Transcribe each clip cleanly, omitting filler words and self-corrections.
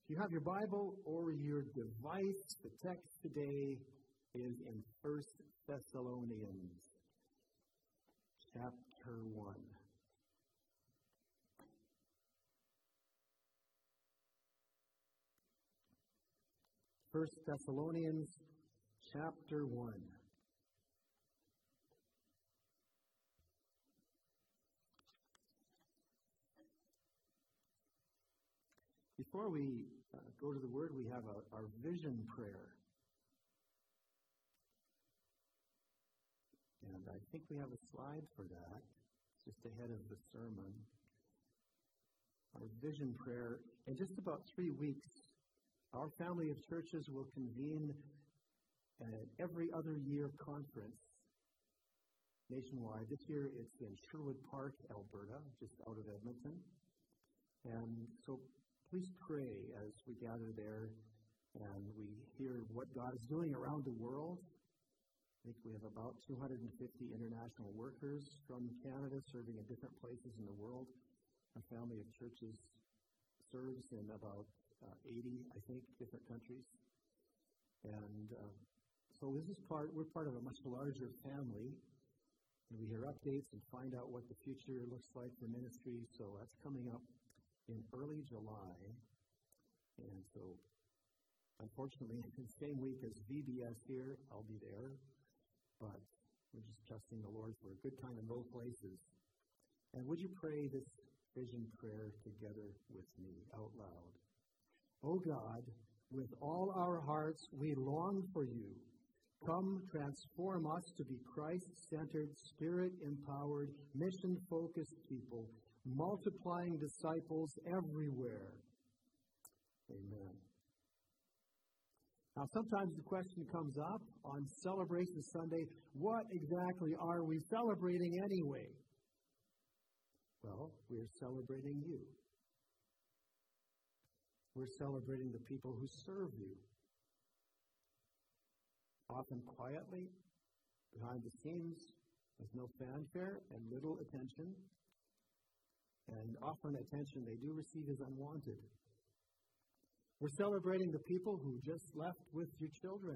You have your Bible or your device. The text today is in 1 Thessalonians chapter 1. First Thessalonians chapter 1. Before we go to the Word, we have our vision prayer. And I think we have a slide for that, just ahead of the sermon. Our vision prayer. In just about 3 weeks, our family of churches will convene an every other year conference nationwide. This year it's in Sherwood Park, Alberta, just out of Edmonton. And so please pray as we gather there and we hear what God is doing around the world. I think we have about 250 international workers from Canada serving in different places in the world. Our family of churches serves in about 80, I think, different countries. And so we're part of a much larger family. And we hear updates and find out what the future looks like for ministry. So that's coming up in early July. And so, unfortunately, the same week as VBS here, I'll be there. But we're just trusting the Lord for a good time in both places. And would you pray this vision prayer together with me out loud? O God, with all our hearts we long for you. Come transform us to be Christ-centered, Spirit-empowered, mission-focused people, multiplying disciples everywhere. Amen. Now, sometimes the question comes up on Celebration Sunday, what exactly are we celebrating anyway? Well, we're celebrating you. We're celebrating the people who serve you. Often quietly, behind the scenes, with no fanfare and little attention. And often attention they do receive is unwanted. We're celebrating the people who just left with your children.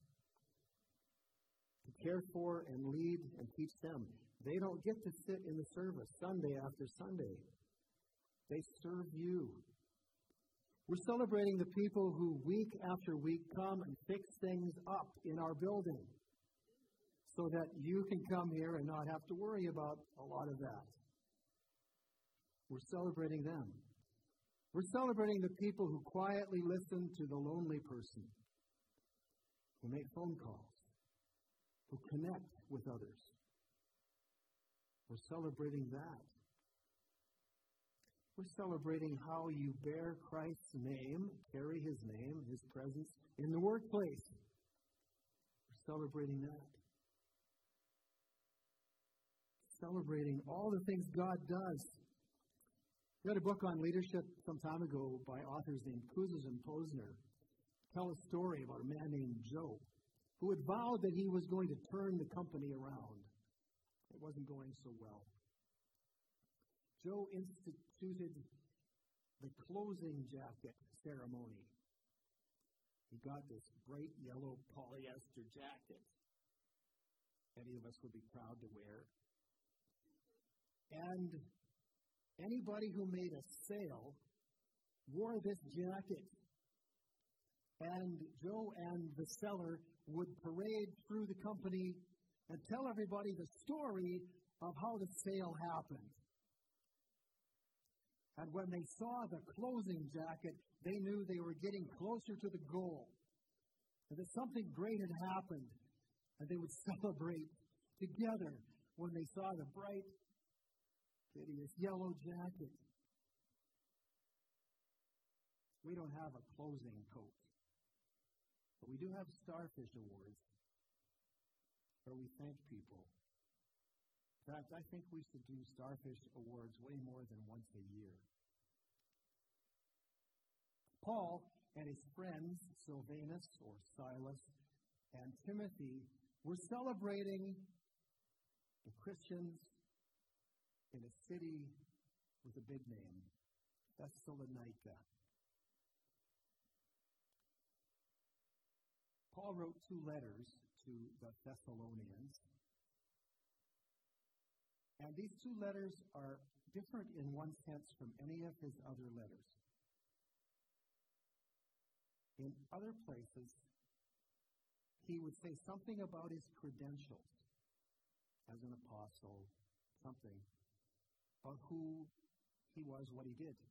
To care for and lead and teach them. They don't get to sit in the service Sunday after Sunday. They serve you. We're celebrating the people who week after week come and fix things up in our building so that you can come here and not have to worry about a lot of that. We're celebrating them. We're celebrating the people who quietly listen to the lonely person, who make phone calls, who connect with others. We're celebrating that. We're celebrating how you bear Christ's name, carry his name, his presence in the workplace. We're celebrating that. Celebrating all the things God does. I read a book on leadership some time ago by authors named Kouzes and Posner. Tell a story about a man named Joe who had vowed that he was going to turn the company around. It wasn't going so well. Joe instituted the closing jacket ceremony. He got this bright yellow polyester jacket any of us would be proud to wear. And anybody who made a sale wore this jacket. And Joe and the seller would parade through the company and tell everybody the story of how the sale happened. And when they saw the closing jacket, they knew they were getting closer to the goal. And that something great had happened. And they would celebrate together when they saw the bright, hideous yellow jacket. We don't have a closing coat. But we do have Starfish Awards where we thank people. In fact, I think we should do Starfish Awards way more than once a year. Paul and his friends, Silvanus or Silas, and Timothy were celebrating the Christians in a city with a big name, Thessalonica. Paul wrote 2 letters to the Thessalonians. And these 2 letters are different in one sense from any of his other letters. In other places, he would say something about his credentials as an apostle, something about who he was, what he did.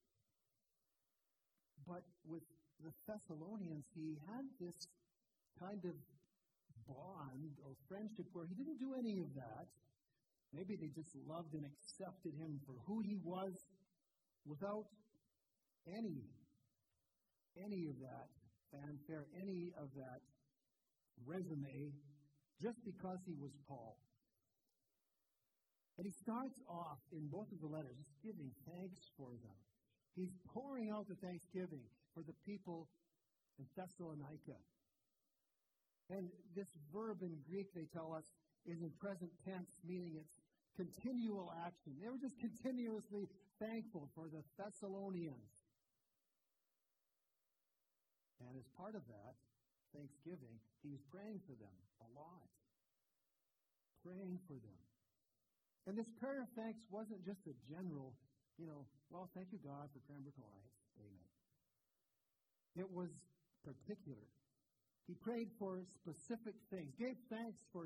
But with the Thessalonians, he had this kind of bond or friendship where he didn't do any of that. Maybe they just loved and accepted him for who he was without any of that fanfare, any of that resume, just because he was Paul. And he starts off in both of the letters just giving thanks for them. He's pouring out the thanksgiving for the people in Thessalonica. And this verb in Greek, they tell us, is in present tense, meaning it's continual action. They were just continuously thankful for the Thessalonians. And as part of that thanksgiving, he was praying for them a lot. Praying for them. And this prayer of thanks wasn't just a general, well, thank you, God, for Cranbrook Alliance. Amen. It was particular. He prayed for specific things, gave thanks for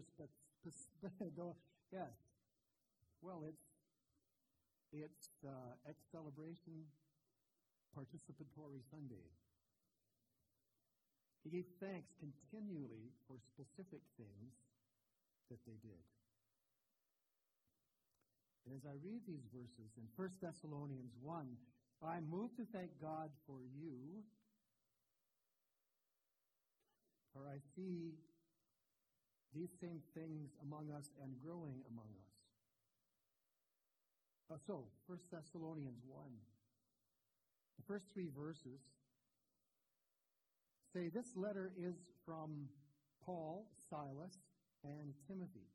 yes. Well, it's Celebration Participatory Sunday. He gave thanks continually for specific things that they did. And as I read these verses in 1 Thessalonians 1, I'm moved to thank God for you, for I see these same things among us and growing among us. So, 1 Thessalonians 1. The first 3 verses say, this letter is from Paul, Silas, and Timothy.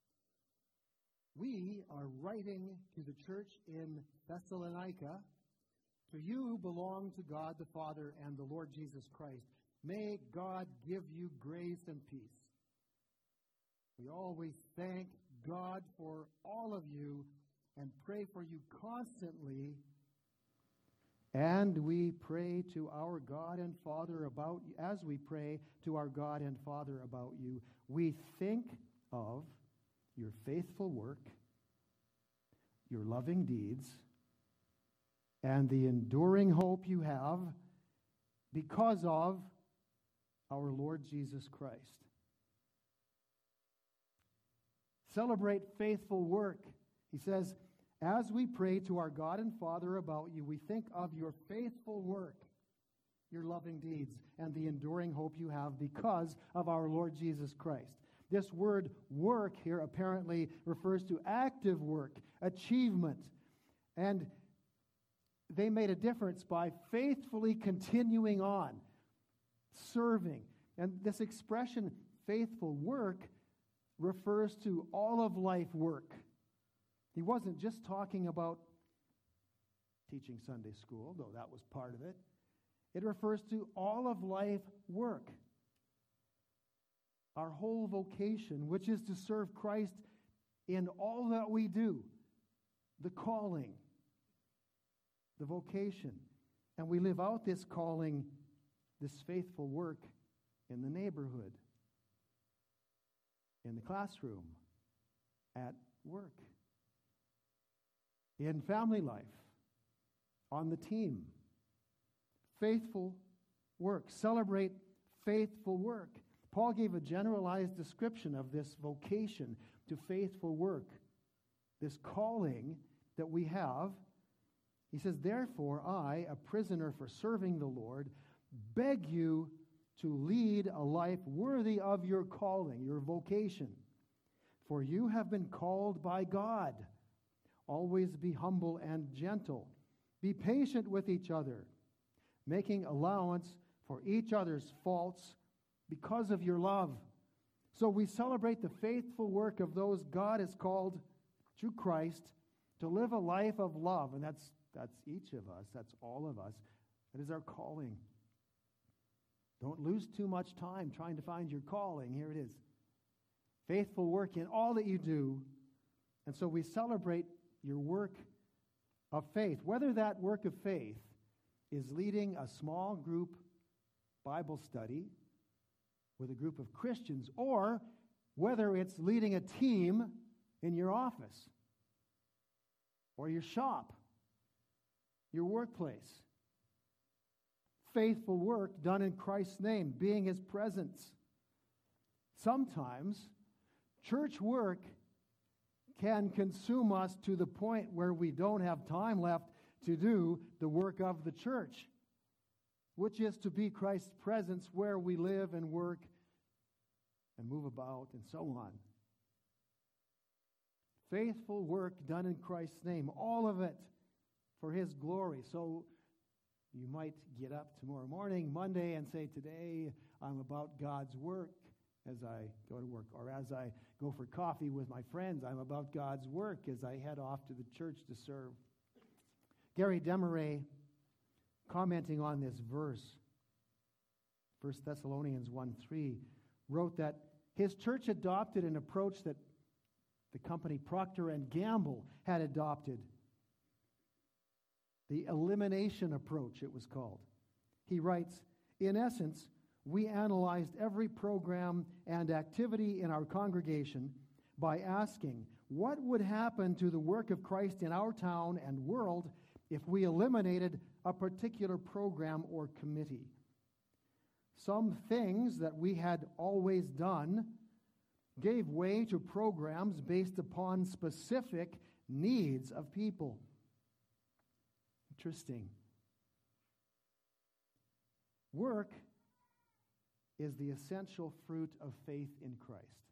We are writing to the church in Thessalonica, to you who belong to God the Father and the Lord Jesus Christ. May God give you grace and peace. We always thank God for all of you and pray for you constantly. And we pray to our God and Father about you. As we pray to our God and Father about you, we think of your faithful work, your loving deeds, and the enduring hope you have because of our Lord Jesus Christ. Celebrate faithful work. He says, as we pray to our God and Father about you, we think of your faithful work, your loving deeds, and the enduring hope you have because of our Lord Jesus Christ. This word work here apparently refers to active work, achievement. And they made a difference by faithfully continuing on, serving. And this expression, faithful work, refers to all of life work. He wasn't just talking about teaching Sunday school, though that was part of it. It refers to all of life work. Our whole vocation, which is to serve Christ in all that we do. The calling, the vocation. And we live out this calling, this faithful work in the neighborhood, in the classroom, at work, in family life, on the team. Faithful work. Celebrate faithful work. Paul gave a generalized description of this vocation to faithful work, this calling that we have. He says, therefore, I, a prisoner for serving the Lord, beg you to lead a life worthy of your calling, your vocation. For you have been called by God. Always be humble and gentle. Be patient with each other, making allowance for each other's faults because of your love. So we celebrate the faithful work of those God has called through Christ to live a life of love. And that's each of us. That's all of us. That is our calling. Don't lose too much time trying to find your calling. Here it is. Faithful work in all that you do. And so we celebrate your work of faith. Whether that work of faith is leading a small group Bible study with a group of Christians, or whether it's leading a team in your office or your shop, your workplace. Faithful work done in Christ's name, being His presence. Sometimes church work can consume us to the point where we don't have time left to do the work of the church, which is to be Christ's presence where we live and work and move about and so on. Faithful work done in Christ's name, all of it for His glory. So you might get up tomorrow morning, Monday, and say, today I'm about God's work as I go to work. Or as I go for coffee with my friends, I'm about God's work as I head off to the church to serve. Gary Demaray, commenting on this verse, 1 Thessalonians 1:3, wrote that his church adopted an approach that the company Procter & Gamble had adopted. The elimination approach, it was called. He writes, in essence, we analyzed every program and activity in our congregation by asking, what would happen to the work of Christ in our town and world if we eliminated a particular program or committee? Some things that we had always done gave way to programs based upon specific needs of people. Interesting. Work is the essential fruit of faith in Christ.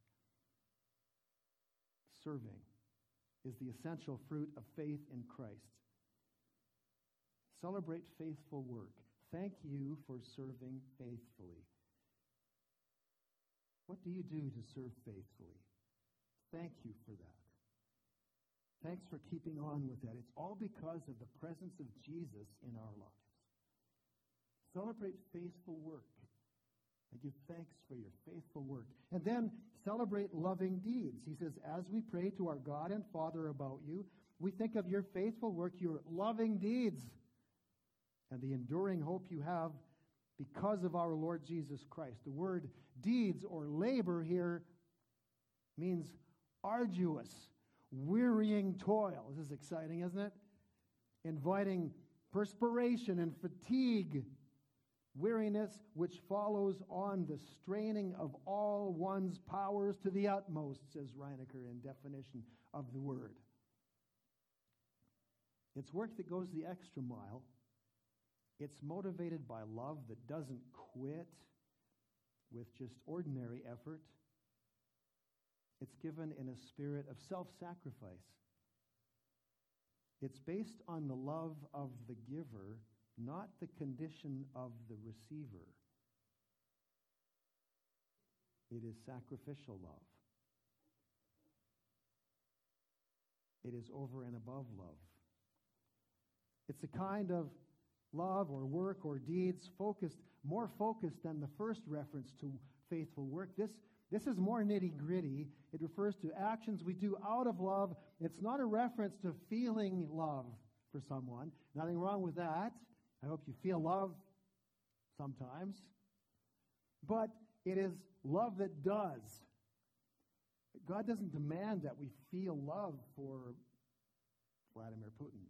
Serving is the essential fruit of faith in Christ. Celebrate faithful work. Thank you for serving faithfully. What do you do to serve faithfully? Thank you for that. Thanks for keeping on with that. It's all because of the presence of Jesus in our lives. Celebrate faithful work. I give thanks for your faithful work. And then celebrate loving deeds. He says, as we pray to our God and Father about you, we think of your faithful work, your loving deeds, and the enduring hope you have because of our Lord Jesus Christ. The word deeds or labor here means arduous, wearying toil. This is exciting, isn't it? Inviting perspiration and fatigue, weariness which follows on the straining of all one's powers to the utmost, says Reinecker in definition of the word. It's work that goes the extra mile. It's motivated by love that doesn't quit with just ordinary effort. It's given in a spirit of self-sacrifice. It's based on the love of the giver, not the condition of the receiver. It is sacrificial love. It is over and above love. It's a kind of love or work or deeds more focused than the first reference to faithful work. This is more nitty-gritty. It refers to actions we do out of love. It's not a reference to feeling love for someone. Nothing wrong with that. I hope you feel love sometimes. But it is love that does. God doesn't demand that we feel love for Vladimir Putin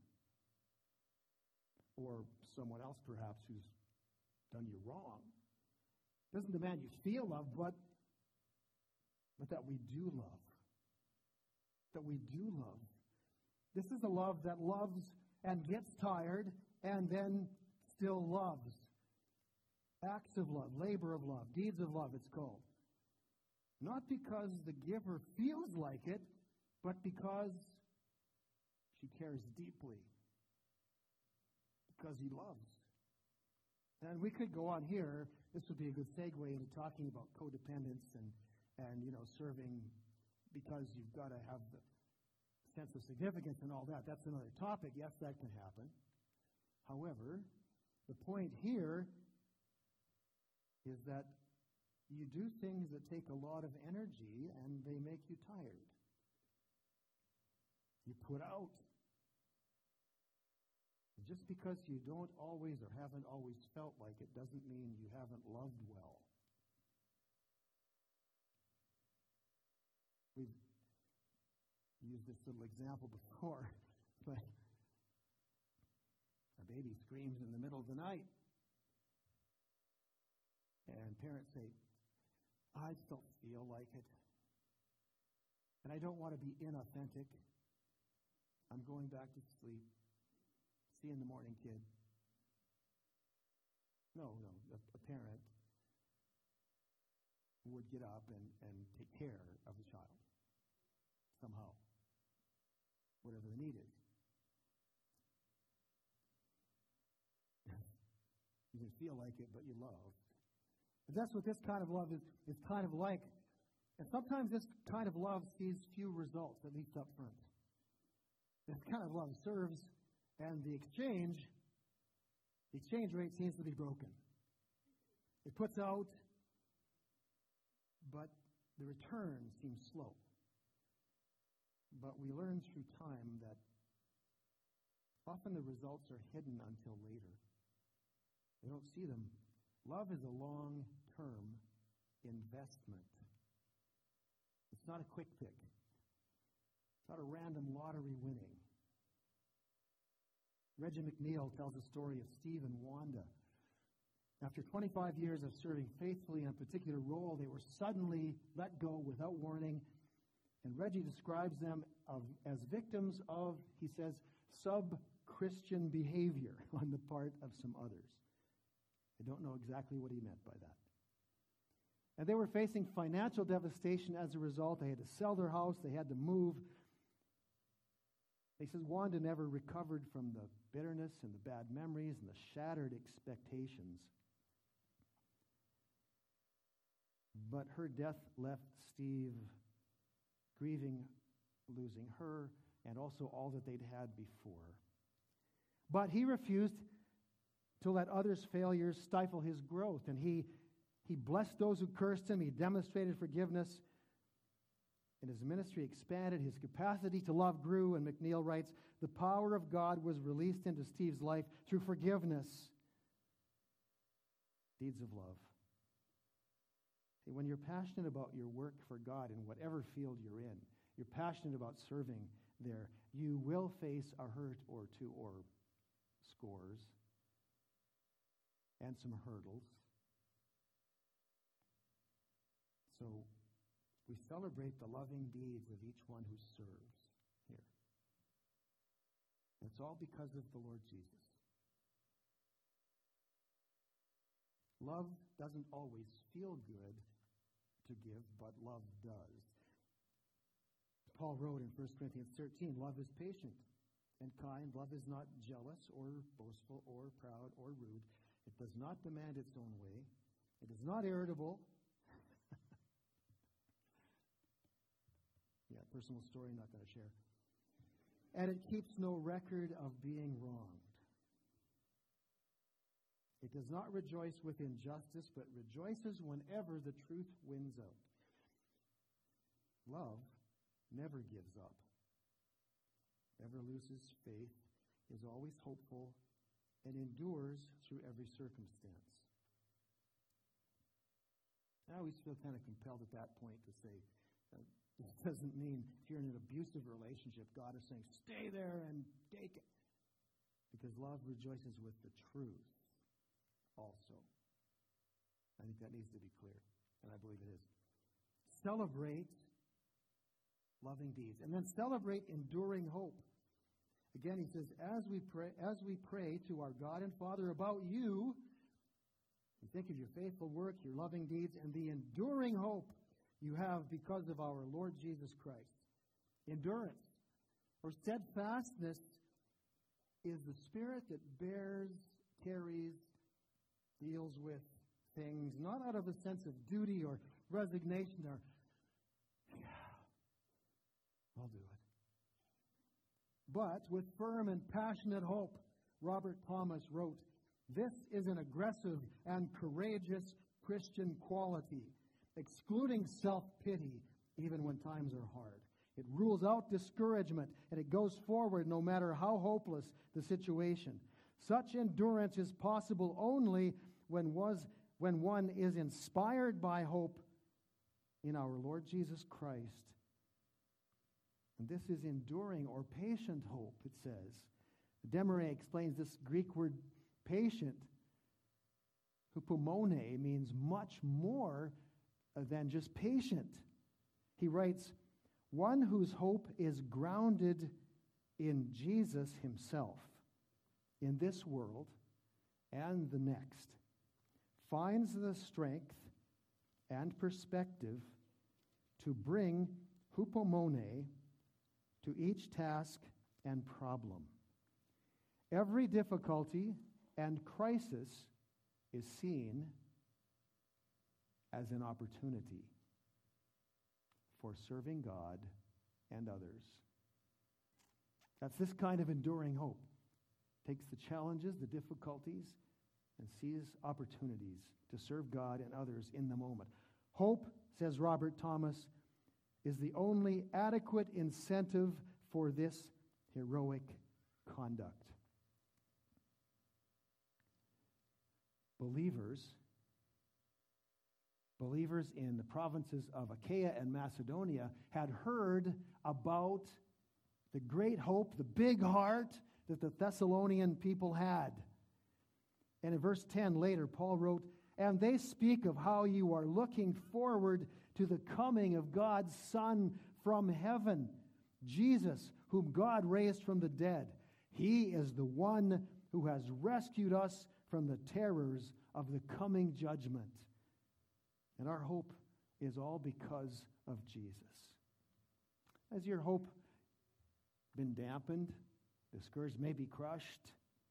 or someone else perhaps who's done you wrong. It doesn't demand you feel love, but that we do love. That we do love. This is a love that loves and gets tired and then still loves. Acts of love, labor of love, deeds of love, it's called. Not because the giver feels like it, but because she cares deeply. Because he loves. And we could go on here. This would be a good segue into talking about codependence and serving because you've got to have the sense of significance and all that. That's another topic. Yes, that can happen. However, the point here is that you do things that take a lot of energy and they make you tired. You put out. And just because you don't always or haven't always felt like it doesn't mean you haven't loved well. We've used this little example before, but a baby screams in the middle of the night. And parents say, I just don't feel like it. And I don't want to be inauthentic. I'm going back to sleep. See you in the morning, kid. No, a parent would get up and take care of the child somehow, whatever the need is. You can feel like it, but you love. But that's what this kind of love is kind of like. And sometimes this kind of love sees few results, at least up front. This kind of love serves, and the exchange rate seems to be broken. It puts out, but the return seems slow. But we learn through time that often the results are hidden until later. We don't see them. Love is a long-term investment. It's not a quick pick. It's not a random lottery winning. Reggie McNeil tells the story of Steve and Wanda. After 25 years of serving faithfully in a particular role, they were suddenly let go without warning. And Reggie describes them as victims of, he says, sub-Christian behavior on the part of some others. I don't know exactly what he meant by that. And they were facing financial devastation as a result. They had to sell their house. They had to move. He says Wanda never recovered from the bitterness and the bad memories and the shattered expectations. But her death left Steve grieving, losing her, and also all that they'd had before. But he refused to let others' failures stifle his growth, and he blessed those who cursed him. He demonstrated forgiveness, and his ministry expanded. His capacity to love grew, and McNeil writes, the power of God was released into Steve's life through forgiveness, deeds of love. See, when you're passionate about your work for God in whatever field you're in, you're passionate about serving there, you will face a hurt or two or scores and some hurdles. So we celebrate the loving deeds of each one who serves here. It's all because of the Lord Jesus. Love doesn't always feel good to give, but love does. Paul wrote in 1 Corinthians 13, love is patient and kind. Love is not jealous or boastful or proud or rude. It does not demand its own way. It is not irritable. Yeah, personal story, not going to share. And it keeps no record of being wronged. It does not rejoice with injustice, but rejoices whenever the truth wins out. Love never gives up, never loses faith, is always hopeful, and endures through every circumstance. I always feel kind of compelled at that point to say, it doesn't mean if you're in an abusive relationship, God is saying, stay there and take it. Because love rejoices with the truth also. I think that needs to be clear, and I believe it is. Celebrate loving deeds, and then celebrate enduring hope. Again, he says, as we pray to our God and Father about you, we think of your faithful work, your loving deeds, and the enduring hope you have because of our Lord Jesus Christ. Endurance or steadfastness is the spirit that bears, carries, deals with things, not out of a sense of duty or resignation or, I'll do it. But with firm and passionate hope, Robert Thomas wrote, this is an aggressive and courageous Christian quality, excluding self-pity even when times are hard. It rules out discouragement, and it goes forward no matter how hopeless the situation. Such endurance is possible only when one is inspired by hope in our Lord Jesus Christ. And this is enduring or patient hope, it says. Desmarais explains this Greek word patient, hupomone, means much more than just patient. He writes, one whose hope is grounded in Jesus himself, in this world and the next, finds the strength and perspective to bring hupomone to each task and problem. Every difficulty and crisis is seen as an opportunity for serving God and others. That's this kind of enduring hope. Takes the challenges, the difficulties, and sees opportunities to serve God and others in the moment. Hope, says Robert Thomas, is the only adequate incentive for this heroic conduct. Believers in the provinces of Achaia and Macedonia had heard about the great hope, the big heart that the Thessalonian people had. And in verse 10 later, Paul wrote, and they speak of how you are looking forward to the coming of God's Son from heaven, Jesus, whom God raised from the dead. He is the one who has rescued us from the terrors of the coming judgment. And our hope is all because of Jesus. Has your hope been dampened, discouraged, maybe crushed?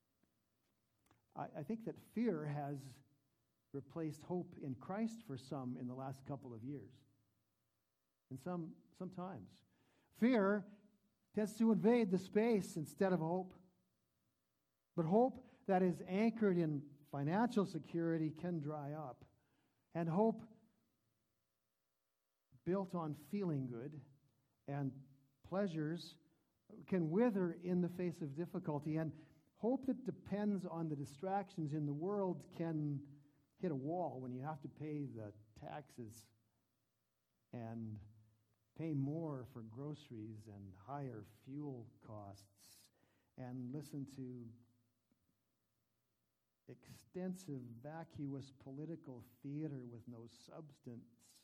I think that fear has replaced hope in Christ for some in the last couple of years. And sometimes. Fear tends to invade the space instead of hope. But hope that is anchored in financial security can dry up. And hope built on feeling good and pleasures can wither in the face of difficulty. And hope that depends on the distractions in the world can hit a wall when you have to pay the taxes and pay more for groceries and higher fuel costs and listen to extensive, vacuous political theater with no substance.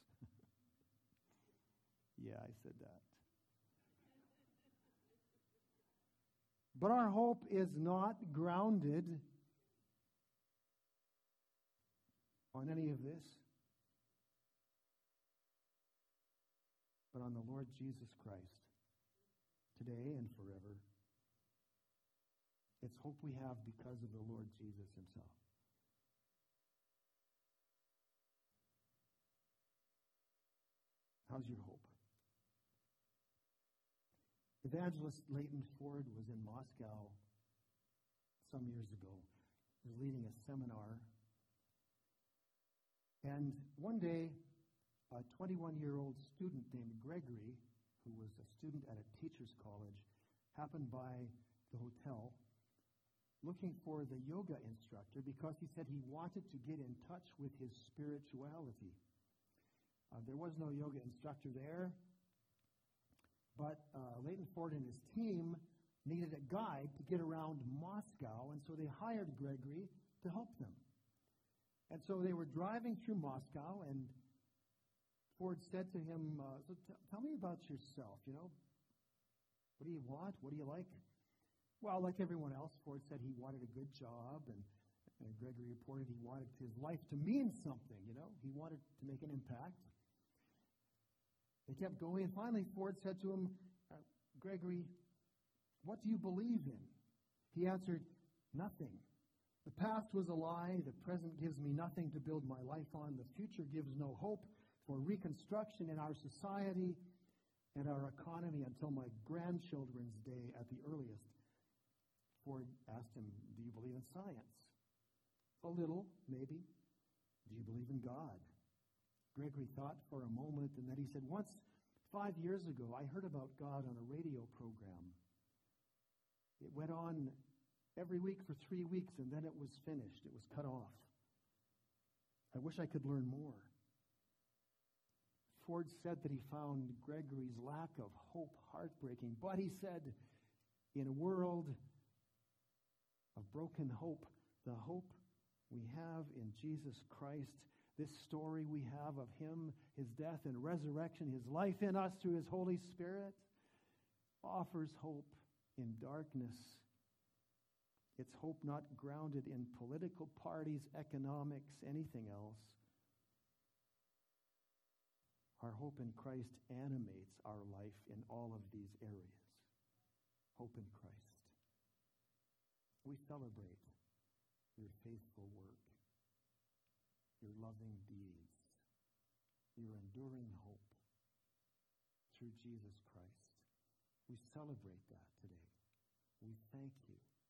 Yeah, I said that. But our hope is not grounded on any of this, but on the Lord Jesus Christ, today and forever. It's hope we have because of the Lord Jesus himself. How's your hope? Evangelist Leighton Ford was in Moscow some years ago. He was leading a seminar. And one day, a 21-year-old student named Gregory, who was a student at a teacher's college, happened by the hotel looking for the yoga instructor because he said he wanted to get in touch with his spirituality. There was no yoga instructor there, but Leighton Ford and his team needed a guide to get around Moscow, and so they hired Gregory to help them. And so they were driving through Moscow, and Ford said to him, tell me about yourself, What do you want? What do you like? Well, like everyone else, Ford said he wanted a good job, and Gregory reported he wanted his life to mean something, He wanted to make an impact. They kept going, and finally Ford said to him, Gregory, what do you believe in? He answered, nothing. The past was a lie. The present gives me nothing to build my life on. The future gives no hope for reconstruction in our society and our economy until my grandchildren's day at the earliest. Ford asked him, do you believe in science? A little, maybe. Do you believe in God? Gregory thought for a moment, and then he said, once, 5 years ago, I heard about God on a radio program. It went on every week for 3 weeks, and then it was finished. It was cut off. I wish I could learn more. Ford said that he found Gregory's lack of hope heartbreaking, but he said, in a world of broken hope, the hope we have in Jesus Christ, this story we have of him, his death and resurrection, his life in us through his Holy Spirit, offers hope in darkness. It's hope not grounded in political parties, economics, anything else. Our hope in Christ animates our life in all of these areas. Hope in Christ. We celebrate your faithful work, your loving deeds, your enduring hope through Jesus Christ. We celebrate that today. We thank you